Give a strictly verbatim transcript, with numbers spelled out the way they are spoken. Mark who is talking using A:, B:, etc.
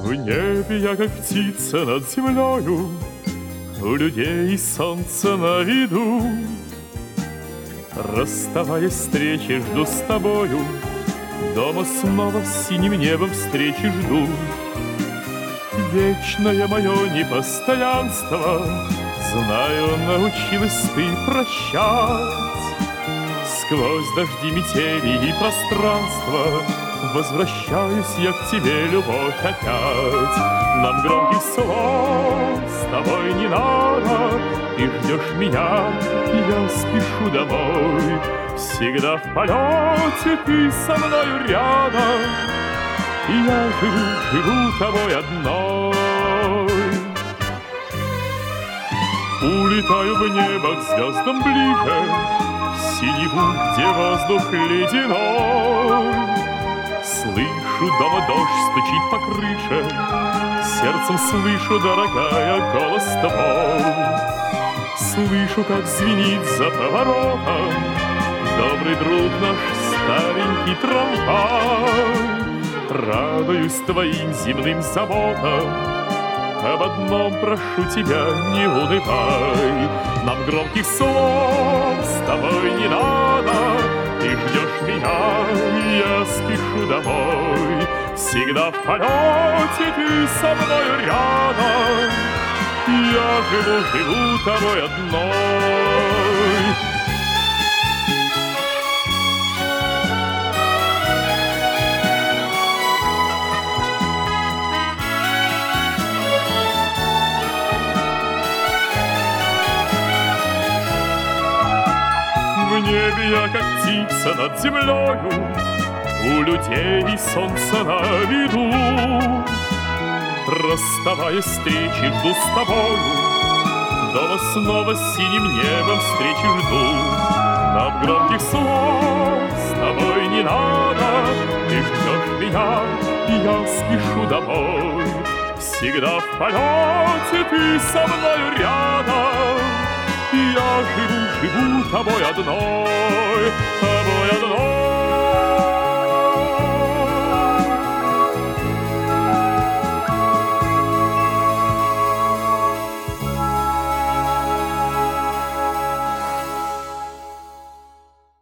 A: В небе я, как птица над землею, у людей солнце на виду. Расставаясь встречи, жду с тобою, дома снова с синим небом встречи жду. Вечное мое непостоянство, знаю, научилась ты прощать. Сквозь дожди, метели и пространство возвращаюсь я к тебе, любовь, опять. Нам громких слов с тобой не надо, ты ждешь меня, я спешу домой. Всегда в полете ты со мною рядом, и я живу, живу тобой одной. Улетаю в небо к звездам ближе, в синеву, где воздух ледяной. Слышу, дома дождь стучит по крыше, сердцем слышу, дорогая, голос твой. Слышу, как звенит за поворотом добрый друг наш старенький трамвай. Радуюсь твоим земным заботам, об одном прошу тебя, не унывай. Нам громких слов с тобой не надо, ты ждешь меня, я спешу домой. Всегда в полете ты со мною рядом, я живу, живу тобой одной. В небе я, как птица над землею, у людей солнце на виду. Расставаясь встречи, жду с тобою, дома снова с синим небом встречи жду. Нам громких слов с тобой не надо, ты ждешь меня, я спешу домой. Всегда в полете ты со мною рядом, я живу, живу тобой одной, тобой одной.